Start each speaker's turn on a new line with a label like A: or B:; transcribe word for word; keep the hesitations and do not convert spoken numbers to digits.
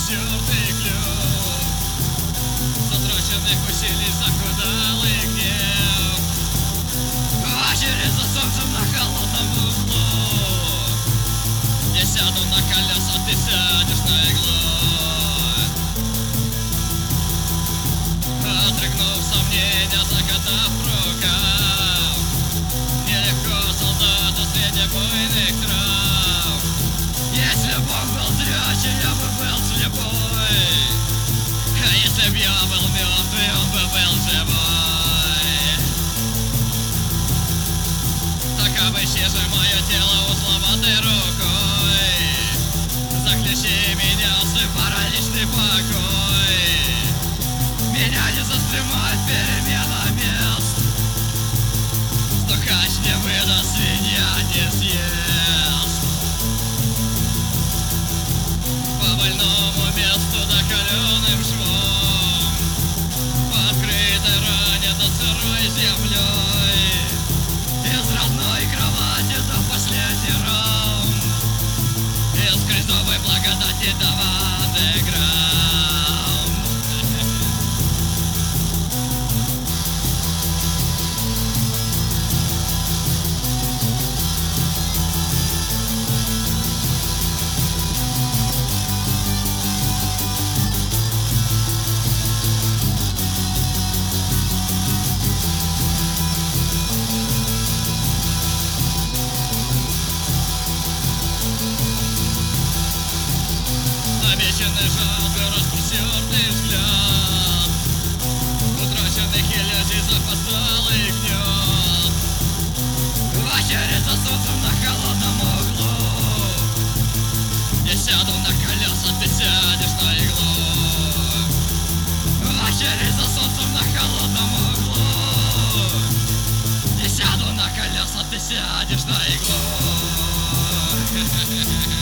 A: распростертый клюв затраченных усилий захудалый гнев. Очередь за солнцем на холодном углу. Я сяду на колеса, ты сядешь на иглу. Отрыгнув сомнения, закатав рукав, нелегко солдату среди буйных трав. Если б Бог был зрячий, я бы был слепой, а если б я был мертвый, он бы был живой. Так обыщи же мое тело узловатой рукой, заключи меня в свой параличный покой. Меня не застремает перемена мест, стукач не выдаст, свинья не съест. По больному месту да каленым швом, по открытой ране да сырой землей, из родной кровати до последний раунд, из крестовой благодати до андеграунд. Обещанный жалко распростертый взгляд, утраченных иллюзий запоздалый гнет. Очередь за солнцем на холодном углу. Я сяду на колеса, ты сядешь на иглу. Очередь за солнцем на холодном углу. Я сяду на колеса, ты сядешь на иглу.